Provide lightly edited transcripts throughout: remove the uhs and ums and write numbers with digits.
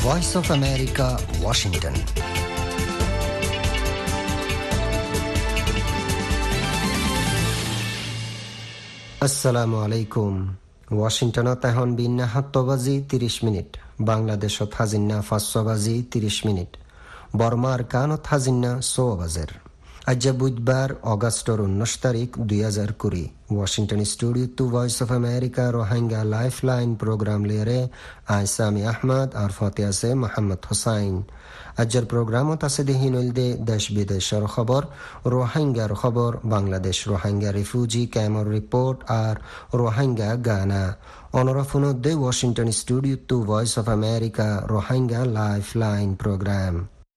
Voice of America, Washington. আসসালামু আলাইকুম। ওয়াশিংটনত এখন বিন্না 7 বাজি 30 মিনিট, বাংলাদেশত হাজিন্না 5 বাজি 30 মিনিট, বর্মার কানত হাজিন্না 6 বাজের। আজ বুধবার অগস্টর 19 তারিখ 2020। Washington studio to voice of America Rohingya life line program লিয়ারে আইসামি আহমদ আর ফতে আছে মোহাম্মদ হোসাইন। আজের প্রোগ্রামত আছে দেহিনুল দে দেশ বিদেশের খবর, রোহিঙ্গার খবর, বাংলাদেশ রোহিঙ্গা রিফিউজি ক্যাম্পর রিপোর্ট আর রোহিঙ্গা গানা। অনরাফুনত দে Washington studio to voice of America Rohingya life line program.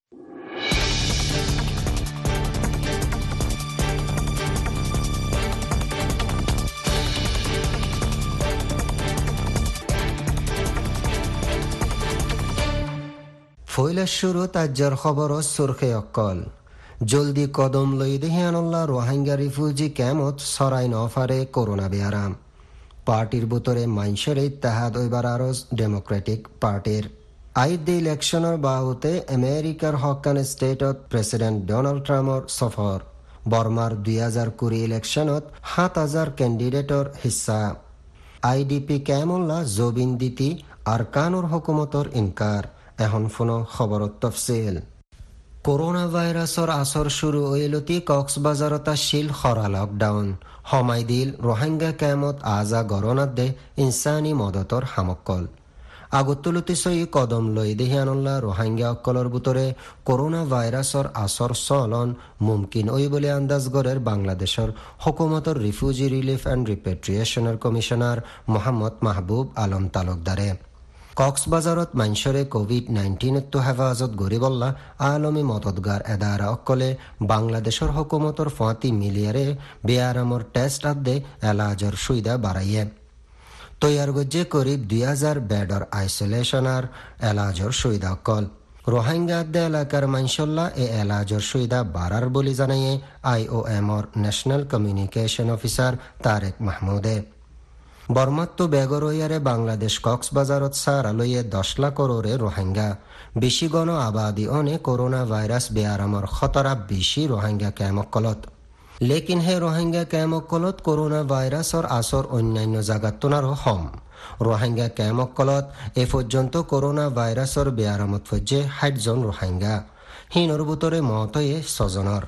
ফইলার শুরু তাজ্জার খবর সুরখে অক্কল। জলদি কদম লই দেহিয়ানুল্লাহ রোহিঙ্গা রিফিউজি ক্যাম্পত সরাই নফারে করোনা বেয়ারাম। পার্টির বুতরে মাইনসের ইত্তেহাদ ওইবার আরজ ডেমোক্রেটিক পার্টির আইদ ইলেকশনের বাহুতে আমেরিকার হকান স্টেটত প্রেসিডেন্ট ডোনাল্ড ট্রাম্পর সফর। বর্মার 2020 ইলেকশনত 7,000 ক্যান্ডিডেটর হিস্সা। আইডিপি ক্যামুল্লাহ জবিন দিতি আর কানুর হুকুমতর ইনকার। এখন ফোনো খবরত তফসিল। করোনা ভাইরাসর আসর শুরু হইলতি কক্সবাজারতা শিল খরা লকডাউন হমাই দিল রোহিঙ্গা ক্যামত আজা গরনাত দে ইনসানি মদতর হামক্কল। আগতুলতি সই কদম লই দেহিয়ানুল্লাহ রোহিঙ্গা অক্কলর বুতরে করোনা ভাইরাসর আসর চলন মুমকিন ওই বলে আন্দাজ গড়ের বাংলাদেশের হুকুমতর রিফিউজি রিলিফ অ্যান্ড রিপেট্রিয়েশনের কমিশনার মোহাম্মদ মাহবুব আলম তালুকদারে। কক্সবাজারত মাইনসরে কোভিড-19 তো হেফাজত গরিবল্লা আলমী মদতগার এদারা অকলে বাংলাদেশের হুকুমতর 40 মিলিয়ারে বেয়ারামর টেস্ট আদে এলাজর সুবিধা বাড়াইয়ে তৈয়ার গজ্জে করিব 2000 বেডর আইসোলেশন আর এলাজর সুবিধা অকল। রোহিঙ্গা আদে এলাকার মাইনসল্লা এ এলাজর সুবিধা বাড়ার বলে জানাইয়ে IOMর ন্যাশনাল কমিউনিকেশন অফিসার তারেক মাহমুদে। বর্মাত্ম বেগরইয়ারে বাংলাদেশ কক্সবাজারত সারা লইয়ে 10 লাখ করোরে রোহিঙ্গা বেশি গণ আবাদী অনে করোনা ভাইরাস বেয়ারামর খতরা বেশি রোহিঙ্গা ক্যামকলত। লেকিন হে রোহিঙ্গা ক্যামকলত করোনা ভাইরাসর আসর অন্যান্য জায়গার তুনারও হম। রোহিঙ্গা ক্যামকলত এ পর্যন্ত করোনা ভাইরাসর বেয়ারামত ফজ্জে 60 জন রোহিঙ্গা, হিনর বুতরে মতয়ে 6 জনের।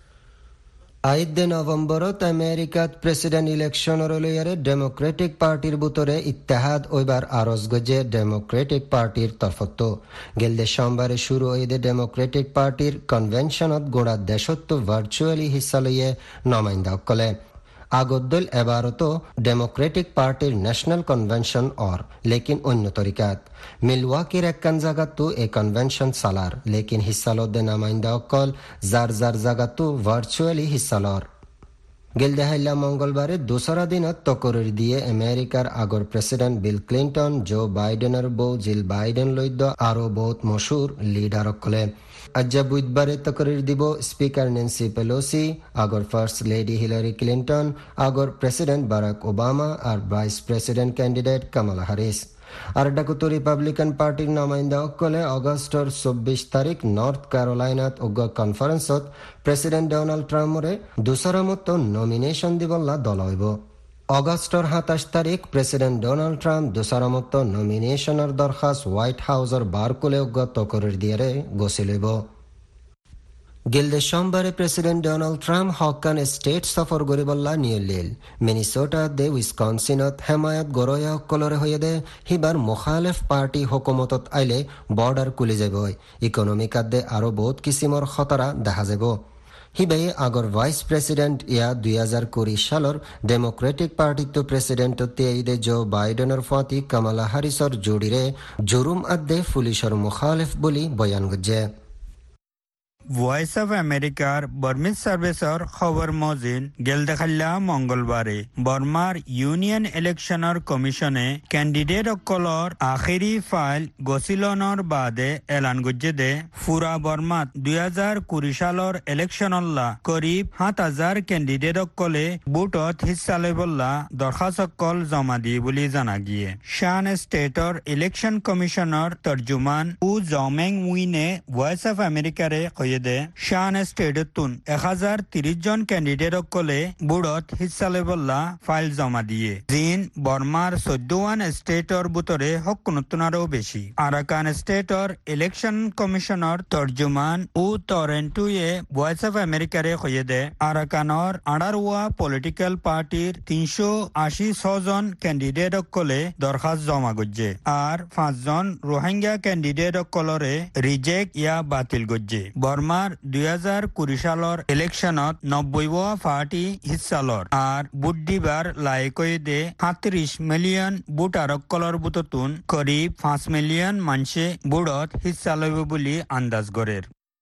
আইদ নভেম্বরত আমেরিকাত প্রেসিডেন্ট ইলেকশনের লইয়ারে ডেমোক্রেটিক পার্টির বুতরে ইত্তেহাদ ওইবার আরজ গজে ডেমোক্রেটিক পার্টির তরফত গেলদে সোমবারে শুরু হইদে ডেমোক্রেটিক পার্টির কনভেনশনত গোড়া দেশত্ব ভার্চুয়ালি হিস্সা লইয়ে নমাইন্দা কলে। আগদ্দল এবারতো ডেমোক্রেটিক পার্টির ন্যাশনাল কনভেনশন অর লেকিন অন্য তরিকাত মিলওয়াকির একখান জাগাতো এ কনভেনশন সালার লেকিন হিস্সালদে নামাইন্দা অকল যার যার জাগাতো ভার্চুয়ালি হিস্সালর। গেলদেহাইল্লা মঙ্গলবারে দোসরা দিনত তকরির দিয়ে আমেরিকার আগর প্রেসিডেন্ট বিল ক্লিন্টন, জো বাইডেনের বউ জিল বাইডেন লইদ্য আরো বহুত মশুর লিডার অকলে। আজ্জা বুধবারে তকরির দিব স্পিকার ন্যান্সি পেলোসি, আগর ফার্স্ট লেডি হিলারি ক্লিন্টন, আগর প্রেসিডেন্ট বারাক ওবামা আর vice president candidate Kamala Harris. আর ডাকুতো রিপাবলিকান পার্টির নামাইন্দা অকলে অগস্টর 24 তারিখ নর্থ ক্যারোলাইনাত অজ্ঞ কনফারেন্সত প্রেসিডেন্ট ডোনাল্ড ট্রাম্পরে দুসরা মতো নমিনেশন দিবল্লা দল হইব। অগস্টর 27 তারিখ প্রেসিডেন্ট ডোনাল্ড ট্রাম্প দুসরা মতো নমিনেশনের দরখাস্ত হোয়াইট হাউসের বারকুলে অজ্ঞ তকরির দিয়ে গছি লইব। গেলদে সোমবারে প্রেসিডেন্ট ডোনাল্ড ট্রাম্প হকান স্টেট সফর গরিবল্লা নিয়লিল মিনিসোটা দে উইসকনসিনত হেমায়ত গরয়া কলরে হয়ে দে হিবার মুখালেফ পার্টি হুকুমতত আইলে বর্ডার খুলি যাব। ইকোনমিক আদে আরো বহুত কিসিমর খতরা দেখা যাব। হিবে আগর ভাইস প্রেসিডেন্ট ইয়া 2020 সালর ডেমোক্রেটিক পার্টিত প্রেসিডেন্ট তেইদে জো বাইডেনের ফাতি কামালা হ্যারিসর জুড়িরে জুরুম আদে পুলিশের মুখালেফ বলি বয়ান গজ্জে। ভয়েস অফ আমেরিকার বর্মিজ সার্ভিসর খবর মজিন গেল দেখাল্লা মঙ্গলবারে বর্মার ইউনিয়ন ইলেকশনের কমিশনে ক্যান্ডিডেট অকলর আখেরি ফাইল গছিলনৰ বাদে এলান গজ্জে দে ফুরা বর্মাত 2020 সালৰ ইলেকশনল্লা করিব 7,000 ক্যান্ডিডেট অকলে বুটত হিস্সা লইবল্লা দরখাস্তকল জমা দিয়ে বুলি জানা গিয়ে শান স্টেটর ইলেকশন কমিশনের তর্জুমান উ জমেং উইনে ভয়েস অফ আমেরিকারে দে শান স্টেটতুন 1030 জন ক্যান্ডিডেট অকলে বুড়ত হিস্সা লইবল্লা ফাইল জমা দিয়ে জিন বর্মার 14 স্টেটর বুতরে হকুনতুনারও বেশি আরাকান স্টেটর ইলেকশন কমিশনের তর্জুমান ও টরেন্টোয়ে ভয়েস অফ আমেরিকারে কয়ে দে আরাকানর আড়ারুয়া পলিটিক্যাল পার্টির 386 জন ক্যান্ডিডেট অকলে দরখাস্ত জমা গজ্জে আর 5 জন রোহিঙ্গা ক্যান্ডিডেট অকলরে রিজেক্ট ইয়া বাতিল গজ্জে বর্মার 2020 সালৰ ইলেকশনত 90 পার্টি হিস্সালর আর বুধবার লাইকয়ে দে 37 মিলিয়ন ভোটার অকলর বুততুন করিব 5 মিলিয়ন মানুষে বুড়ত হিস্সা লইব বুলি আন্দাজ গড়ের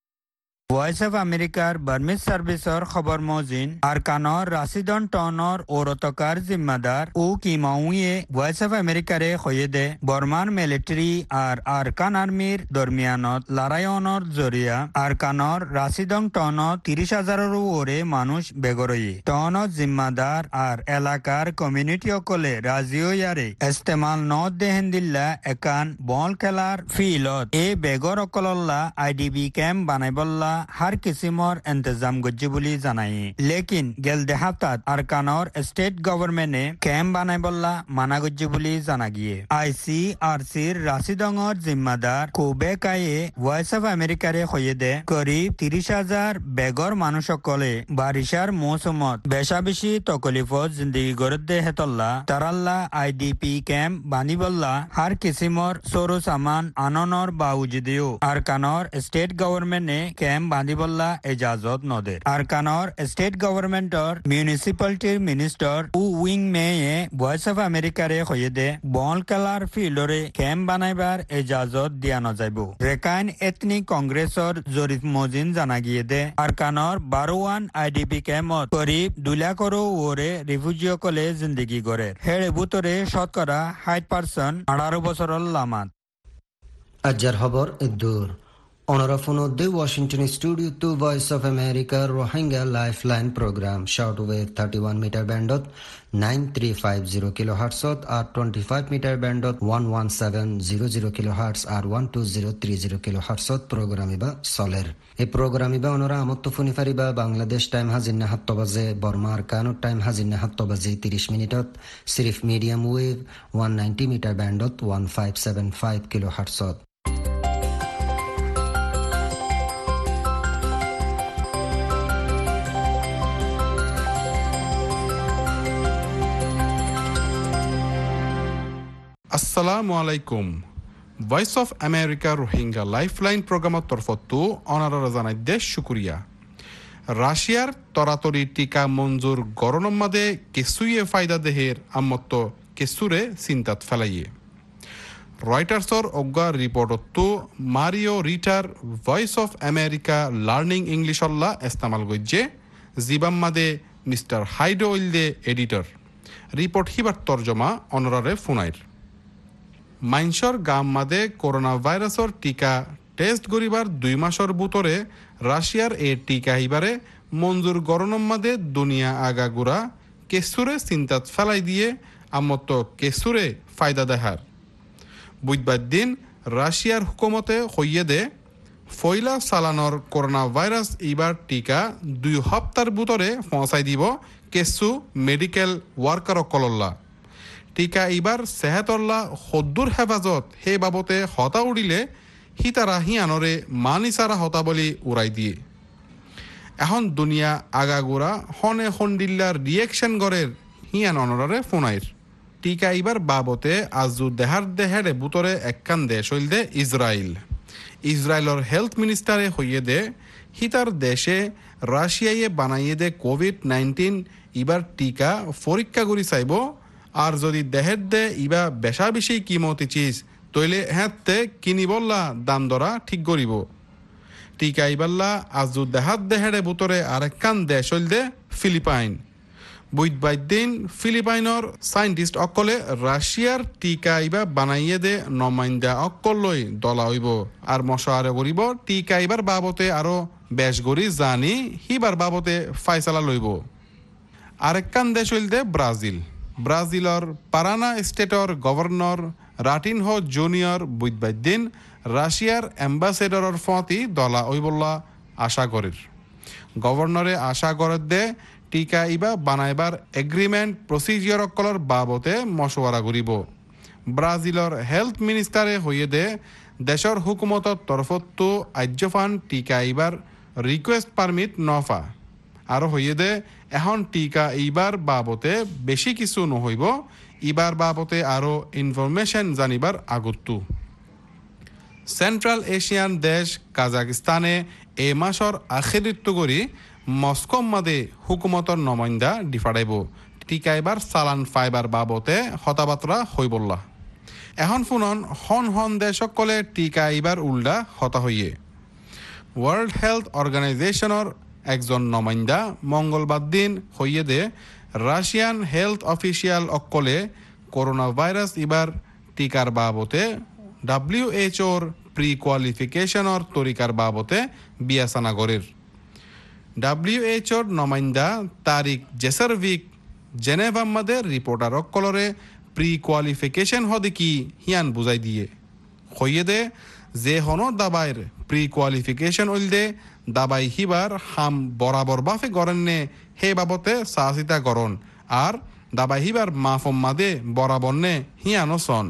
ভয়েস অফ আমেরিকার বার্মিজ সার্ভিসর খবর মজিন আরকানর রাশিদন টনর ওরতকার জিম্মাদার ও কিমাউয়ে ভয়েস অফ আমেরিকারে কয়ে দে বর্মার মিলিটারি আর আরকান আর্মির দরমিয়ানত লড়াইয়নর জরিয়া আরকানর রাশিদং টনত 30,000 ওরে মানুষ বেগরয়ে টনত জিম্মাদার আর এলাকার কমিউনিটি অকলে রাজিও ইয়ারে ইস্তেমাল নদ দেহেন্দিল্লা একান বল খেলার ফিলত এ বেগর অকলল্লা আইডিবি ক্যাম্প বানাইবল্লা हर किस्मर इंतजाम गज्जे बुली জানাই लेकिन गेल देहातात आरकानर स्टेट गवर्नमेंट ने कैम्प बानाय बल्ला माना गज्जे बुली জানা গিয়ে आईसीआरसीर राशिदंगर जिम्मादार কোবেকায়ে ভয়েস অফ আমেরিকারে কয়ে দে করিব 30,000 বেগর মানুষ সকলে বারিশার মৌসুমত বেশা বেশি তকলিফত জিন্দগি গড়ে হেতল্লা তারাল্লা আইডিপি ক্যাম্প বানিবল্লা हर किस्मर সরো সামান আননর বাউজিদেও আরকানর স্টেট গভর্নমেন্ট ने कैम्प বান্দিবল্লা এজাজত নদে আরকানর স্টেট গভর্নমেন্টর মিউনিসিপালিটির মিনিস্টার উ উইং মেয়ে ভয়েস অফ আমেরিকারে কয়ে দে বল খেলার ফিল্ডরে ক্যাম্প বানাইবার এজাজত দিয়া নযাইব রেকাইন এথনিক কংগ্রেসর জরিফ মজিন জানা গিয়ে দে আরকানর 12 আইডিপি ক্যাম্পত করিব 2 লাখর ওরে রিফিউজিসকলে জিন্দগি গড়ে হেড়ে বুতরে শতকরা 60% 18 বছরর লামাত আজ্জার খবর ইদ্দুর Honorable Washington Studio to Voice of America Rohingya Lifeline Program shortwave 31 meter bandwidth 9350 kHz or 25 meter bandwidth 11700 kHz or 12030 kHz program iba solar এই program iba onora amotto funi fariba Bangladesh time hazinna 7 baje Burma Kano time hazinna 7 baje 30 minutot sirf medium wave 190 meter bandwidth 1575 kHz আসসালামু আলাইকুম voice of America Rohingya lifeline প্রোগ্রামত তরফতো অনারারা জানাই দেশ শুকুরিয়া রাশিয়ার তরাতরি টিকা মঞ্জুর গরনম মাদে কেসুয়ে ফায়দা দেহের আমত্ত কেসুরে চিন্তাত ফেলাইয়ে রয়টার্সর অজ্ঞা রিপোর্টতো Mario Ritter voice of America learning ইংলিশল্লা ইস্তেমাল গজ্জে জিবাম মাদে মিস্টার হাইডো ইলদে এডিটর রিপোর্ট হিবার তর্জমা অনরারে ফোনাইর মাইনসর গাম মাদে করোনা ভাইরাসর টিকা টেস্ট করিবার 2 মাসর বুতরে রাশিয়ার এ টিকা হিবারে মঞ্জুর গরনম মাদে দুনিয়া আগাগুড়া কেসুরে চিন্তাত ফেলাই দিয়ে আমত্ত কেসুরে ফায়দা দেহার বুধবার দিন রাশিয়ার হুকুমতে হইয়ে দে ফয়লা সালানর করোনা ভাইরাস এইবার টিকা 2 সপ্তাহের বুতরে পৌঁছাই দিব কেসু মেডিকেল ওয়ার্কার কলল্লা টিকা এইবার সেহেতল্লা সদ্দুর হেফাজত সেই বাবতে হতা উড়িলে হিতারা হিয়ানরে মানিসারা হতা বলি উড়াই দিয়ে এখন দুনিয়া আগাগোড়া হনে হন্ডিল্লার রিয়েকশন গড়ের হিয়ান অনরারে ফোনাইর টিকা এইবার বাবতে আজু দেহার দেহেরে বুতরে একখান দেশ হইল দে ইসরায়েলর হেলথ মিনিস্টারে হইয়ে দে হিতার দেশে রাশিয়ায় বানাইয়ে দে কোভিড-19 ইবার টিকা পরীক্ষা করি চাইব আর যদি দেহের দে ইবা বেশা বেশি কিমতি চিজ তৈলে হ্যাঁতে কিনিবল্লা দাম দরা ঠিক করিব টিকা ইবাল্লা আজু দেহাত দেহেরে বুতরে আরেকখান দেশ হইলদে ফিলিপাইন বুধবাইদিন ফিলিপাইনৰ সাইন্টিস্ট অকলে রাশিয়ার টিকা ইবা বানাইয়ে দে নমাইন্দা অকল লই দলা হইব আর মশারে করিব টিকা ইবার বাবতে আরো বেশ গরি জানি হিবার বাবতে ফাইসালা লইব আরেকখান দেশ হইলদে ব্রাজিলর পারানা স্টেটর গভর্নর রাটিনহো জুনিয়র বুধবাইদিন রাশিয়ার অ্যাম্বাসেডরর ফতি দলা ওইবল্লা আশা করির গভর্নরে আশা করের দে টিকা ইবা বানাইবার এগ্রিমেন্ট প্রসিজিয়র অকলর বাবতে মশওয়ারা করিব ব্রাজিলর হেলথ মিনিস্টারে হইয়ে দে দেশর হুকুমতর তরফতো আজ্যফান টিকা ইবার রিকোয়েস্ট পারমিট নফা আর হইয়ে দে এখন টিকা ইবার বাবতে বেশি কিছু নহইব ইবার বাবতে আরো ইনফরমেশন জানিবার আগত্তু সেন্ট্রাল এশিয়ান দেশ কাজাকিস্তানে এ মাসর আখেরিত্ব করি মস্কো মাদে হুকুমতর নমাইন্দা ডিফাড়াইব টিকা এবার চালান ফাইবার বাবতে হতাবাত্রা হইবল্লা এখন ফুনন হন দেশ সকলে টিকা এবার উল্টা হতা হইয়ে ওয়ার্ল্ড হেলথ অর্গানাইজেশনের একজন নমাইন্দা মঙ্গলবার দিন হইয়ে দে রাশিয়ান হেলথ অফিসিয়াল অকলে করোনা ভাইরাস ইবার টিকার বাবতে WHOর প্রি কোয়ালিফিকেশনের তরিকার বাবতে বিয়াসানা গরির WHOর নমাইন্দা তারিক জেসারভিক জেনেভা মাদে রিপোর্টার অকলরে প্রি কোয়ালিফিকেশন হদে কি হিয়ান বুঝাই দিয়ে হইয়ে দে যে হন দাবাইর প্রি কোয়ালিফিকেশন উইলদে দাবাই হিবার হাম বরাবর বাফে গরেননে হে বাবতে সাহসিতা গরন আর দাবাই হিবার মাফম মাদে বরাবর নে হিয়ানো সন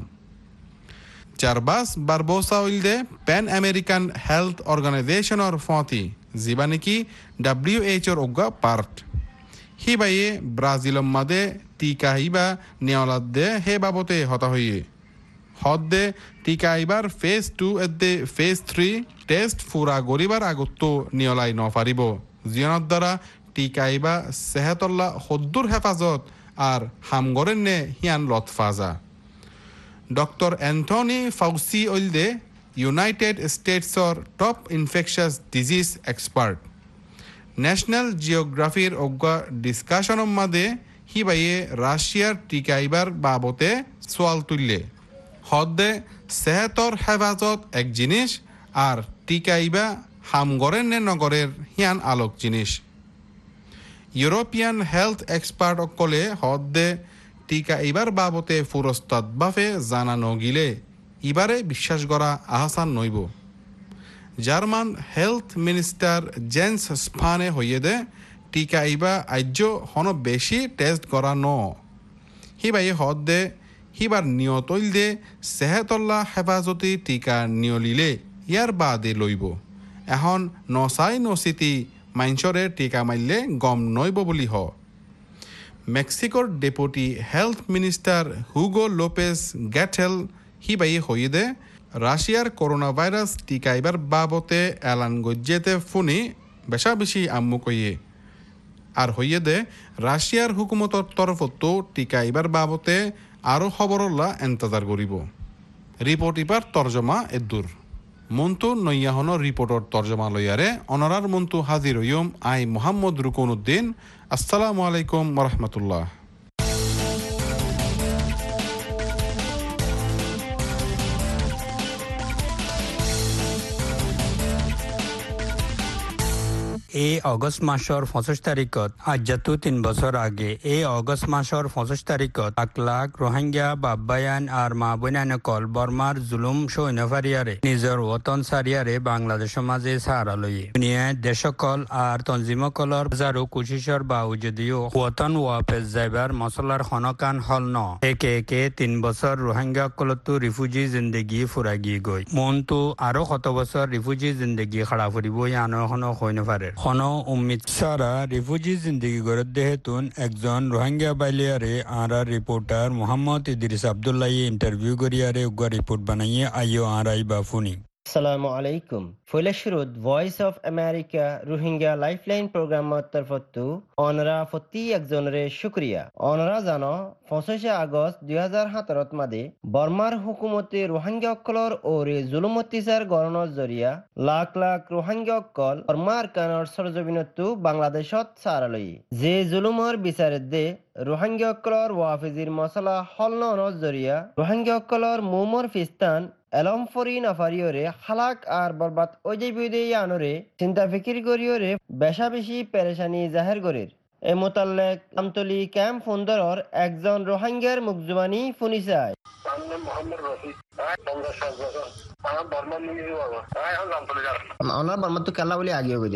চারবাস বারবোসা উইলদে প্যান আমেরিকান হেলথ অর্গানাইজেশনের ফতি জিবা নাকি WHOর অজ্ঞা পার্ট হিবাইয়ে ব্রাজিলম মাদে টিকা হিবা নেওয়ালাদ দে হে বাবতে হতা হইয়ে হদ্দে টিকা ইবার ফেজ 2 এদ্দে ফেজ 3 টেস্ট ফুরা গরিবার আগত্ত নিয়লাই নফারিব জিয়নত দ্বারা টিকা ইবা সেহতল্লা হদ্দুর হেফাজত আর হামগরেন নে হিয়ান লতফাজা ডক্টর অ্যান্থনি ফাউসি ওইলদে ইউনাইটেড স্টেটসর top infectious disease expert national জিওগ্রাফির অজ্ঞা ডিসকাশনের মাদে হিবাইয়ে রাশিয়ার টিকা ইবার বাবতে সোয়াল তুললে হদ্দে সেহতর হেফাজত এক জিনিস আর টিকা ইবা হামগরের নে নগরের হিয়ান আলোক জিনিস ইউরোপিয়ান হেলথ এক্সপার্ট অকলে হদ্দে টিকা ইবার বাবতে ফুরস্তাদ বাফে জানা নগিলে ইবারে বিশ্বাস করা আহসান নইব জার্মান হেলথ মিনিস্টার জেন্স স্পানে হইয়ে দে টিকা ইবা আজ্য হন বেশি টেস্ট করা ন হিবাই হদ্দে হিবার নিয়তইল দে সেহেতল্লা হেফাজতি টিকা নিয়লিলে ইয়ার বাদে লইব এখন নচাই নচিতি মাইনচরে টিকা মাইলে গম নইব বুলি হ মেক্সিকোর deputy health minister Hugo Lopez Gatell হিবাই হইয়ে দে রাশিয়ার করোনা ভাইরাস টিকা ইবার বাবতে এলান গজ্জেতে ফুনি বেশা বেশি আম্মু কইয়ে আর হইয়ে দে রাশিয়ার হুকুমতর তরফতো টিকা ইবার বাবতে আরো খবরল্লা এন্তজার করিব রিপোর্ট ইবার তর্জমা এদুর মন্তু নৈয়াহন রিপোর্টর তর্জমা লইয়ারে অনরার মন্তু হাজির হইম আই মোহাম্মদ রুকন উদ্দিন আসসালামু আলাইকুম ওরহমতুল্লাহ এই অগস্ট মাসৰ 25 তাৰিখত আজাতো 3 বছৰ আগে এই অগস্ট মাসৰ 25 তাৰিখত লাখ রোহিঙ্গা বাবায়ান আর মা বোনানকল বর্মার জুলুম সৈন্যফারিয়ারে নিজের ওতন সারিয়ারে বাংলাদেশ মাঝে সাহারা লইয়ে দুনিয়ায় দেশকল আর তঞ্জিমকলর হাজারো কোশিশর বাউজুদিও ওতন ওয়াপেস যাইবার মশলার খনকান হল ন একে 3 বছর রোহিঙ্গা কলতো রিফিউজি জিন্দগি ফুরাগি গই মনতো আরো কত বছর রিফিউজি জিন্দগি খাড়া ফুরিব ইয়ানো এখনো হই নফারে খনো উম্মিদ সারা রিফিউজি জিন্দগি গড়ে দেহেতুন একজন রোহিঙ্গা বাইলিয়ারে আরা রিপোর্টার মোহাম্মদ ইদ্রিস আব্দুল্লাহ ইন্টারভিউ করিয়ারে উগা রিপোর্ট বানাইয়ে আইও আরাই বাফুনি আসসালামু আলাইকুম ফৈলাশুরুত voice of America Rohingya lifeline প্রোগ্রামত তরফতু অনরা প্রতি একজনরে শুক্রিয়া অনরা জানো 25 আগস্ট 2017 মাদে বর্মার হুকুমতে রোহিঙ্গা অক্কলর ওরে জুলুম অত্যাচার গণনৰ জরিয়া লাখ লাখ রোহিঙ্গা অক্কল বর্মার কানর সরজমিনতু বাংলাদেশত সারালই যে জুলুমর বিচারের দে রোহিঙ্গা অক্কলর ওয়াফিজির মশলা হলনর জরিয়া রোহিঙ্গা অক্কলর মুমর ফিস্তান এলম ফরি নাফারিওরে খালাক আর বরবাদ ওজে বিদে আনরে চিন্তা ফিকির করিওরে বেশা বেশি পেরেশানি জাহের গরির এ মোতাল্লেক আমতলি ক্যাম্প ফন্দরর একজন রোহিঙ্গার মুকজুমানি ফুনিসায় অনার বর্মা তো কেলা বলে আগে গই দে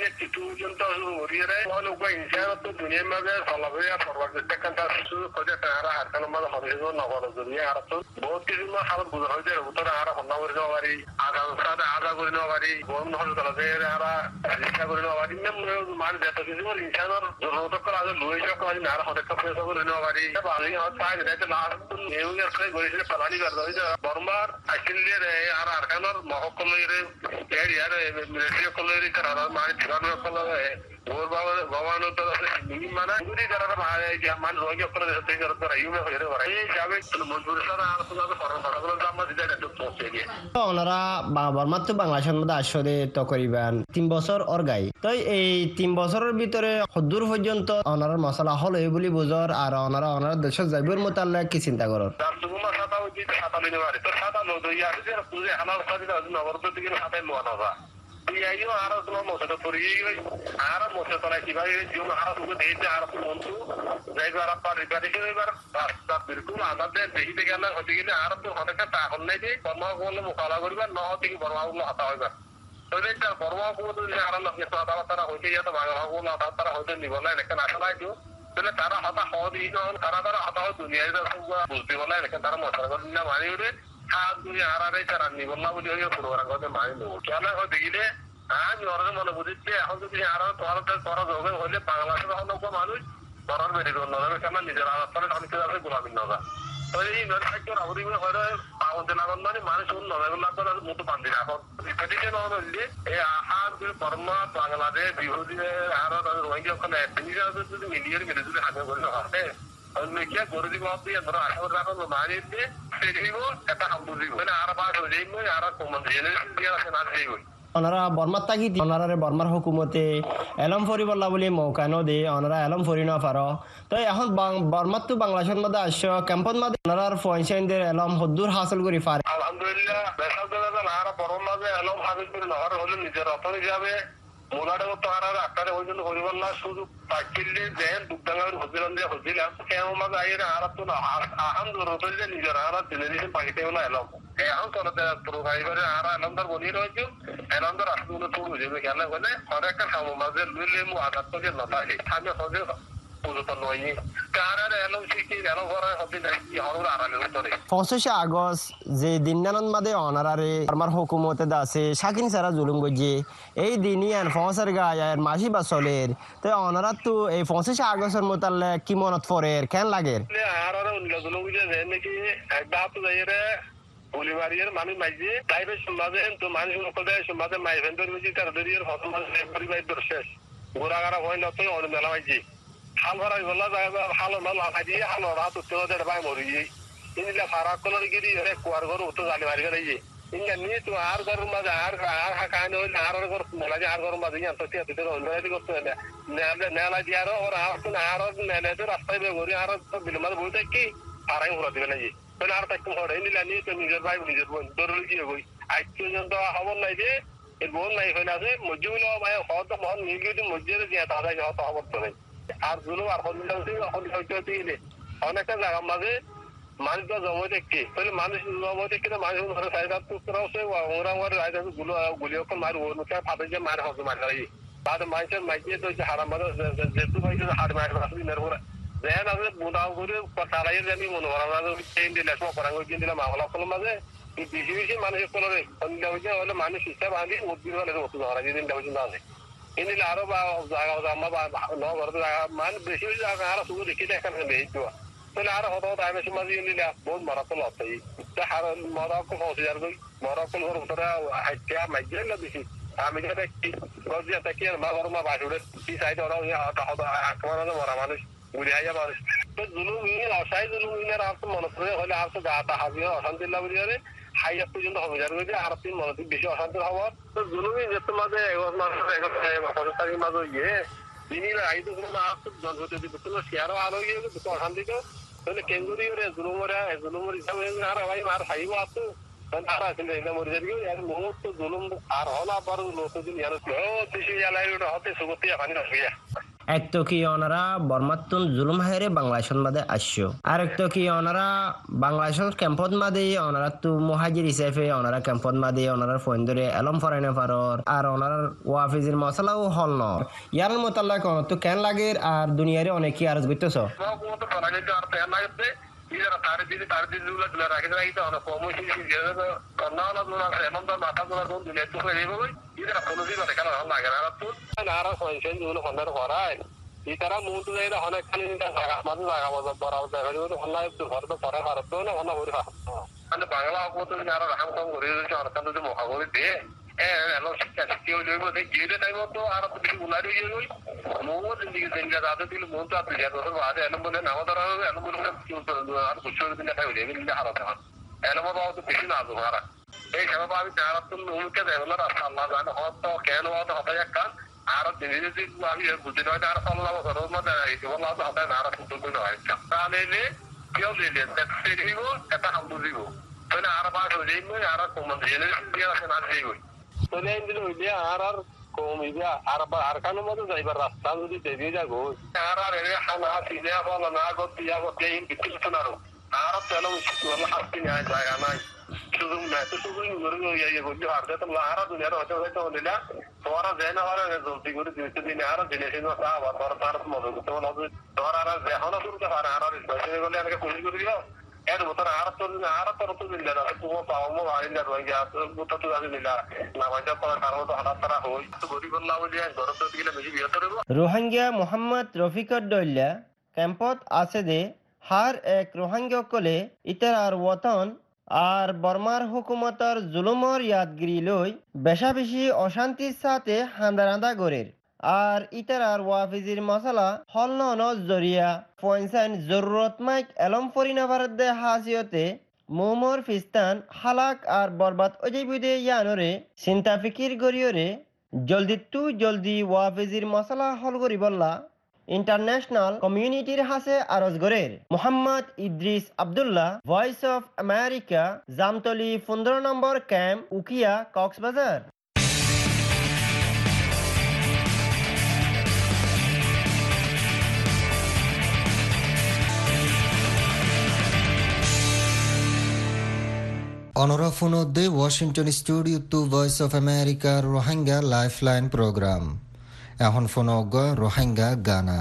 বর্মার আসিলে আর আরকানোর মহকলের এরিয়ার মিলিটারি কলের কারণ মানে ঠিকানা কলে ওর বাবা তো মানে গুলি করার মান রোগী করে দেশে করে ইউমে হয়ে রে এই যাবে মজবুর সারা আলোচনা তো ফরম ফরম দাম দিতে একটু পৌঁছে গিয়ে ওনারা বর্মার তো বাংলাদেশের মধ্যে আসলে তো করিবেন 3 বছর ওর গাই তো এই 3 বছরের ভিতরে দূর পর্যন্ত ওনার মশলা হল এই বলি বুঝর আর ওনারা দেশের যাইবার মোতাল্লা কি চিন্তা করর মোকাবিলা করবেন ন থেকে বর্মা হতা হইবার বর্মা তারা হইতে তারা হইতে নিব না এখানে আসা নাই তাহলে তারা হতা হওয়া দিয়ে তারা হতা হয় দুনিয়ায় বুঝতে বলে এখানে তারা মশলা করে না মানি উঠে হাত দুই হারারে তারা নিব না বলে পুরোরা কথা মানি নেবো কেন হতে গেলে আজ ওরা মনে বুঝিচ্ছে এখন যদি আরো তোরা যোগে হলে বাংলাদেশের অনেক মানুষ তোরার বেড়ে গেল কেন নিজের আলাদা অনেকে আছে গোলামী নজা তো এই নৈরাজ্যের অবদিগুলো হয়তো পাওয়াতে না মানে মানুষ নজরগুলো মতো বান্ধি এখন এই আহার বর্মা বাংলাদেশ বিহুদি আরো রোহিঙ্গা ওখানে যদি মিলিয়ে মিলে যদি হাতে করে হয় মেকিয়া গরু দিব আপনি ধরো আশা করে রাখুন মারি দিয়ে সেটাইব একটা হাম বুঝিব মানে আর পাশ হয়ে যাইব আর কমন দিয়ে আছে না যাইব ওনারা বর্মার তাকি ওনারা বর্মার হুকুমতে এলম ফরি বললা বলে মৌকানো দে ওনারা এলম ফরি না পারো তো এখন বর্মার তো বাংলাদেশের মধ্যে আসছো ক্যাম্পত মধ্যে ওনারা পয়েন্টদের এলম হদ্দুর হাসিল করি পারে আলহামদুলিল্লাহ বেসাল আর বড় মাঝে এলম হাসিল করে নহর হলে নিজের অথরে যাবে মোলাটা তো আর আকারে ওই জন্য হরিবার না শুধু পাকিলে দেন দুগ্ধাঙ্গার হজিলাম দিয়ে হজিলাম কেমন মাঝে আইরে আর তো আহান জরুরত যে নিজের আর জেনারেশন পাকিতে না এলম এখন তোরা পুরো গাড়িবারে আর এলমদার বনি রয়েছে এলমদার আসলে তোর বুঝবে কেন বলে আর একটা সামু মাঝে লুইলে মু আঘাত করে নতাই আমি হজে পুজোটা নয় কার আর এলম শিখি এলম করা হতে নাই হরুর আড়ালে উত্তরে 25 আগস্ট যে দিনানন্দ মাদে অনারারে আমার হুকুমতে দাসে সাকিন সারা জুলুম গজে এই দিনই আন ফসর গায়ের মাসি বাসলের তো অনারা তো এই 25 আগস্টের মোতালে কি মনত পড়ের কেন লাগের আর আর জুলুম গজে নাকি একটা হাত যাইরে বলিবারিয়ার মানুষ মাইজে তাইবে সমাজে তো মানুষ সকলে সমাজে মাই ভেন্ডর মিজি তার দরিয়ার ফসল পরিবার দর্শেষ গোরাগারা হয় না তো অন্য মেলা মাইজি হাল ভরা গলা যায় হাল মেলা খাই হাল রাত তো দেড় ভাই মরি ইনলা ফারাক কলর গিরি রে কুয়ার ঘর তো গালি মারি গেলে ইনকা নি তো আর ঘর মাঝে আর কাহিনী হইলে আর ঘর মেলা যে আর ঘর মাঝে জান তো তে অন্য করতে নেলা নেলা দিয়ার আর আর তো আর নেলা তো রাস্তায় বেগরি আর বিলমাল বলতে কি আরাই হলো দিবে না মানে আর তাকে হরে নিলা নিয়ে তো নিজের ভাই নিজের বোন দরুল গিয়ে গই আজ পর্যন্ত খবর নাই যে এর বোন নাই হয়ে আছে মসজিদ ভাই হয়তো মহন নিয়ে মসজিদে দিয়ে তারা হয়তো খবর তো নেই আর জুলুম আর হইতে অনেকটা জায়গার মাঝে মানুষ তো জমা দেখছে তাহলে মানুষ জমা দেখে মানুষ ঘরে সাইডার টুকরা হচ্ছে ওরা আমার রাইড গুলি ওখানে মার ওটা ফাটে যে মার হবে মার তাদের মানুষের মাইকে তো হারাম মাঝে যেহেতু ভাই হার মার নির্ভর যেন আমি বুনাও করে তারাই আমি মনে করা ট্রেন দিলে করাঙ্গ দিলাম মামলা করলাম মাঝে বেশি বেশি মানুষের কোনো হলে মানুষ হিসাব আনি মুদ্রির হলে ধরা যেদিন পর্যন্ত আছে কিন্তু আরো বা জায়গা আমার ন ঘর জায়গা মানে বেশি বেশি জায়গা আরো শুধু দেখি দেখা এই তাহলে আর হতো টাইমে সমাজ নিলা বহুত মারাত্মক লতাই তা আর মরাকল হসিয়ার গই মরাকল ওর উত্তরে হাইটা মাইজে না বেশি আমি যেটা কি গজিয়া তাকি মা গরমা বাড়ুড়ে কি সাইড ওরা হতো আক্রমণ মরা মানুষ গুলি আইয়া মানুষ তো জুলুমি অসাই জুলুমিনার আর তো মনে করে হলে আর তো গাটা হাবিয়ে অশান্তি লাগবে হাইয়া পর্যন্ত হবে যার মধ্যে আর তিন মনে বেশি অশান্তি হওয়ার তো জুলুমি যেতে মাঝে এগারো মাঝে ইয়ে দিনের আইতো কোনো আসতো জনগণের দিকে কোনো শেয়ারও আলো গিয়ে দুটো অশান্তি তো তাহলে কেন্দ্রীয় জুলুমের হিসাবে আর ভাই আর হাইব আসতো আর আসলে এটা মরে যাবি আর মুহূর্ত জুলুম আর হলা আবার নতুন ইয়ার দেশে জ্বালাই হতে সুগতি পানি রাখিয়া এক তো কি ওনারা বর্মাতুন জুলুম হাইরে বাংলাদেশ মাদে আসছো আর এক তো কি ওনারা বাংলাদেশ ক্যাম্পত মাদে ওনারা তো মুহাজির হিসেবে ওনারা ক্যাম্পত মাদে ওনারা ফোন ধরে এলম ফরাইনে পারর আর ওনারা ওয়াফিজের মশলাও হল ন ইয়ার মোতাল্লাক তো কেন লাগে আর দুনিয়ারে অনেকে আরজ করতেছ তার দিন রাখি রাখি কমিশন মাথা তোলা দুনিয়া তো হয়ে যাবে ইরা কোনো দিন দেখা লাগে না আর কয়েকজন যেগুলো ফোনের করায় ই তারা মুহূর্ত যাই অনেক খালি মাঝে জায়গা বাজার বরাবর দেখা যাবে হল্লাই ঘর তো পরে ভারত না হল্লা করে মানে বাংলা হকমত আরো রাখাম কম করে দিয়েছে অনেক যদি মহা করে দিয়ে শিক্ষা শিক্ষা হয়ে যাবে গিয়ে টাইম তো আর বেশি উলারি হয়ে যাবে মৌ জিন্দিগি জিন্দা দাদা দিল মৌ তো আপনি যাবো আজ এলম বলে নামা ধরা হবে এলম বলে আর বুঝতে দিন দেখা হয়ে যাবে হারাতে হয় এলম বাবা তো বেশি না আসবো হারা এই সব আমি চারাতুল মুখে দেবলা রাস্তা আল্লাহ জানে হয়তো কেন হয়তো হতে একটা আর দিনে যদি আমি বুঝতে নয় আর আল্লাহ ঘরের মধ্যে বললাম তো হতে না আর সুযোগ নয় তাহলে কেউ দিলে দিব এটা হাম বুঝিব তাহলে আর বাস হয়ে যাইব আর কমন দিয়ে আছে না যাইব তাহলে দিলে হইলে আর কমিবে আর কানের মধ্যে যাইবার রাস্তা যদি দেরিয়ে যাবো আর হানা সিনে বলো না গতিয়া গতিয়া কিছু না আর তেল হাসি নেয় জায়গা নাই সুযোগ নাই তো সুযোগ করতে পারবে তো আর দুনিয়ার হতে হয়তো দিলা তোমার যায় না জলদি করে দিতে দিনে আর দিনে আবার তোর তার মনে করতে বলো তোমার আর এখনো শুনতে পারে আর গেলে আমাকে পুলিশ করে দিও এর মতন আর তোর তো দিলে না তোমার পাওয়া মো আইন রয়ে গিয়া তো জানি দিলা নামাজা পড়া কারণ তো হাত তারা হই তো গরিব না বলি ঘর তো দিলে বেশি বিয়ে তো রোহিঙ্গা মোহাম্মদ রফিকর দৈল্লা ক্যাম্পত আছে দে হার এক রোহিঙ্গা কলে ইতার আর ওয়াতন আর বর্মার হুকুমতর জুলুমর ইয়াদগিরি লই বেশা বেশি অশান্তির সাথে হান্দারান্দা গড়ের আর ইতার আর ওয়াফিজির মশলা হল জরিয়া পয়সান জরুরতমাইক এলম ফরিনাভারদে হাসিয়তে মোমর ফিস্তান হালাক আর বরবাদ অজৈবুদে ইয়ানরে চিন্তা ফিকির গরিয়রে জলদি ওয়াফিজির মশলা হল গরি বললা ইন্টারন্যাশনাল কমিউনিটির হাসে আরজ গরের Mohammad Idris Abdullah voice of America Jamtoli 15 নম্বর ক্যাম্প উকিয়া কক্সবাজার অনরা ফোনদে Washington studio to voice of America Rohingya lifeline program এখন ফোন অগ রোহিঙ্গা গানা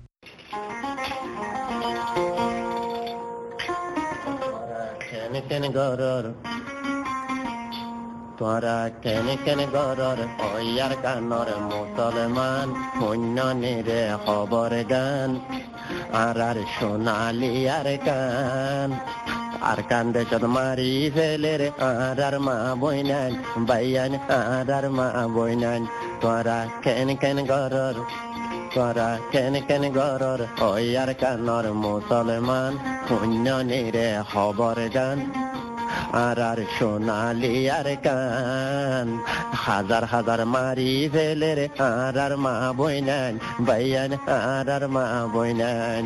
তোরা কেন কেন গরর ওয়ার গানর মুসলমান পুণ্যনিরে খবর গান আর সোনালি আর গান আর কান্দে চদ মারি ফেলে রে আর মা বইনান বাইয়ান আর মা বইনান তোরা কেন কেন গরর তোরা কেন কেন গরর ওয়ার গানর মুসলমান পুণ্যনিরে খবর গান আর সোনালি আর কান হাজার হাজার মারি ফেলে রে আর মা বইনান বাইয়ান আর মা বইনান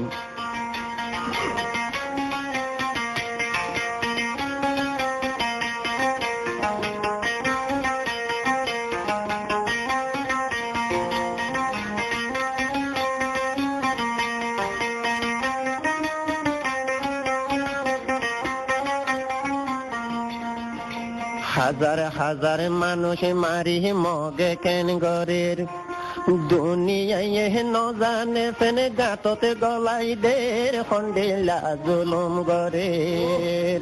হাজার হাজার মানুষ মারি মগে কেন গরের দুনিয়ায় ন জানে ফেনে গাততে গলাই দের খন্ডিলা জুলুম গরের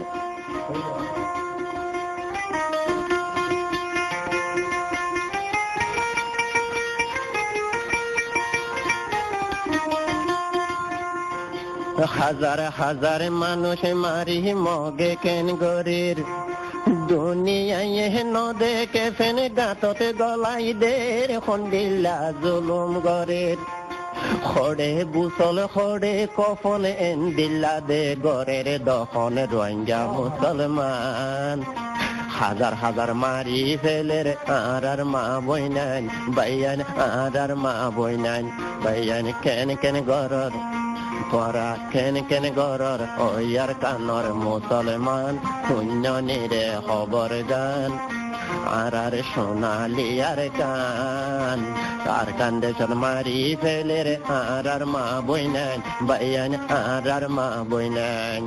হাজার হাজার মানুষ মারি মগে কেন গরির দুনিয়ায় নদে কে ফেন গাততে গলাই দের খন্ডিল্লা জুলুম গরের খড়ে বুসল খড়ে কফন এন দিল্লা দে গরের দখন রোহিঙ্গা মুসলমান হাজার হাজার মারি ফেলের আর মা বইনান বাইয়ান আর মা বইনান বাইয়ান কেন কেন গরর তোরা কেন কেন গরর ওয়ার কানর মুসলমান শূন্য নিরে খবর গান আর সোনালি আর গান আর কান্দে চল মারি ফেলের আর মা বইনান বাইয়ান আর মা বইনান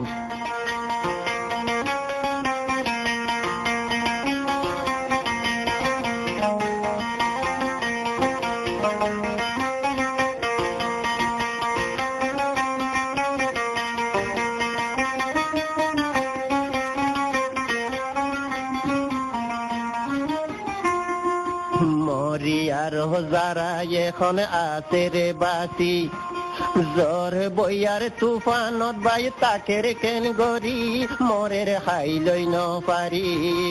মরিয়ার যারা এখন আছে রে বাসি জ্বর বইয়ার তুফানত বাই তাকের কেন গরি মরের হাই লই ন পারি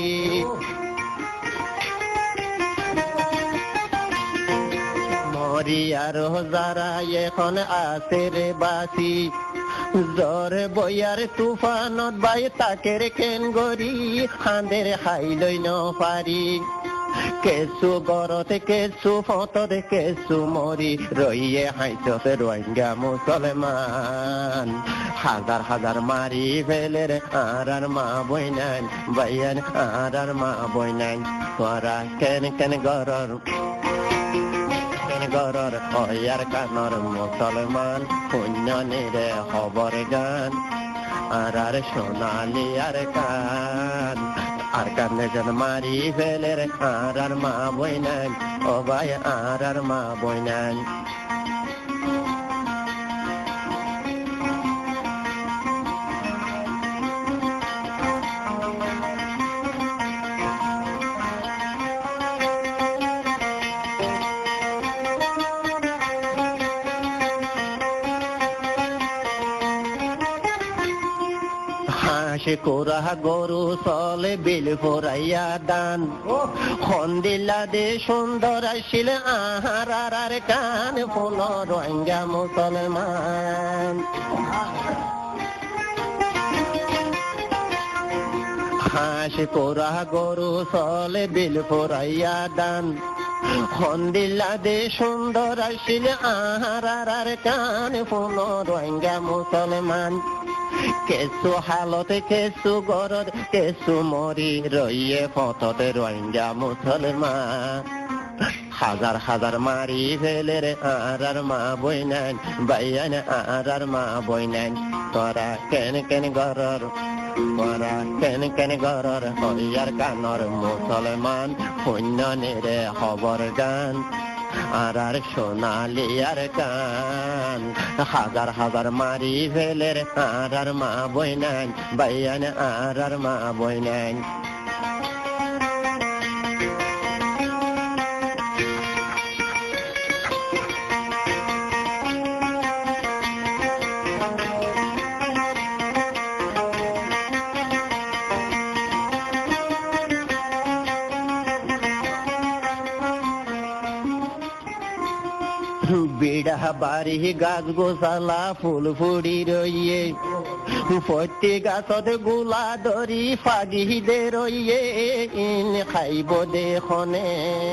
মরিয়ার যারা এখন আছে রে বাসি জ্বর বইয়ার তুফানত বাই তাকের কেন গরি হাঁদের হাই লই ন পারি কেসু গরতে কেসু ফততে কেসু মরি রইয়ে হাইতে রোহিঙ্গা মুসলমান হাজার হাজার মারি ফেলের আর মা বইনান বাইয়ান আর মা বইনান তোরা কেন কেন গরর কেন গরর ওয়ার কানর মুসলমান শূন্য নিরে খবর গান আর সোনালি আর কান আর কানে জন মারি ফেলের আর মা বইনান ও ভাই আর মা বইনান হাসে কোরা গরু চলে বিল ফোরাইয়া দান খন্দিল্লা দে সুন্দর আসিল আহার আর কান ফুল রোহিঙ্গা মুসলমান হাসে কোরা গরু চলে বিল ফোরাইয়া দান খন্দিল্লা দে সুন্দর আসিল আহার আর কান ফুল রোহিঙ্গা মুসলমান কেসু হালতে কেসু গরদ কেসু মরি রইয়ে ফততে রোহিঙ্গা মুসলমান হাজার হাজার মারি ফেলের আর মা বইনান বাইয়ান আর মা বইনান তোরা কেন কেন গরর তোরা কেন কেন গরর হইয়ার কানর মুসলমান শূন্য নিরে খবর গান আর সোনালি আর কান হাজার হাজার মারি ফেলের আর মা বইনান বাইয়ান আর মা বইনান বিড়া বাড়ি গাছ গোসালা ফুল ফুড়ি রইয়ে প্রত্যেক গাছত গোলা ধরি ফাগি দে রইয়ে ইন খাইব দেখনে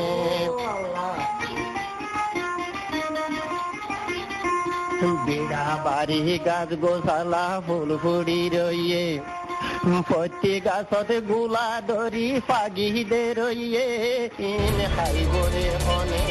বিড়া বাড়ি গাছ গোসালা ফুল ফুড়ি রইয়ে প্রত্যেক গাছত গোলা ধরি ফাগি দে রইয়ে ইন খাইব দেখনে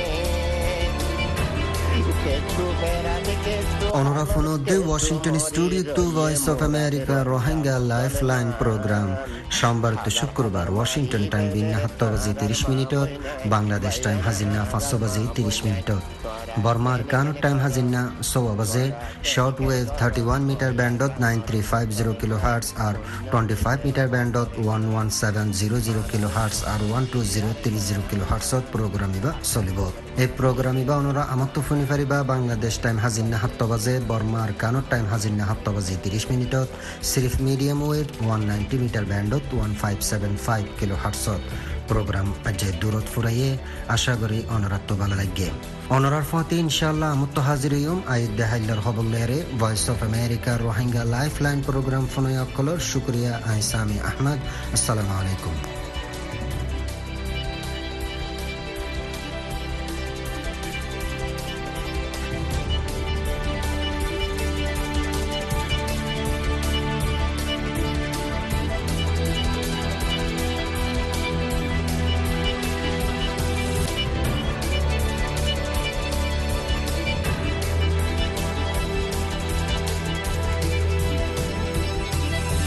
অনরা ফোনদে Washington studio to voice of America Rohingya lifeline program সোমবার তো শুক্রবার ওয়াশিংটন টাইম বিন্না 7 বাজি 30 মিনিটত বাংলাদেশ টাইম হাজিনা 5 বাজি 30 মিনিটত বর্মার কানুর টাইম হাজিনা 6 বাজে শর্ট ওয়েভ 31 মিটার ব্যান্ডত 9350 কিলোহার্টজ আর 25 মিটার ব্যান্ডত 11700 কিলোহার্টজ আর 12030 কিলোহার্টজত প্রোগ্রাম ইবা চলিব। এই প্রোগ্রামে বা ওনারা আমার তো ফোনি ফারিবা বাংলাদেশ টাইম হাজির না 7 বাজে বর্মার কানোর টাইম হাজির না 7 বাজে 30 মিনিটত সিরিফ মিডিয়াম ওয়েভ 190 মিটার ব্যান্ডত 1575 কিলো হার্টজত প্রোগ্রাম আজে দূরত ফুরাইয়ে আশা করি ওনারা তো ভালো লাগে ওনারার ফতে ইনশাআল্লাহ আমত হাজির হইম আইদ দেহাইলার খবরলেরে voice of America Rohingya lifeline program ফোনয় অকলর শুকরিয়া আইসামি আহমদ আসসালামু আলাইকুম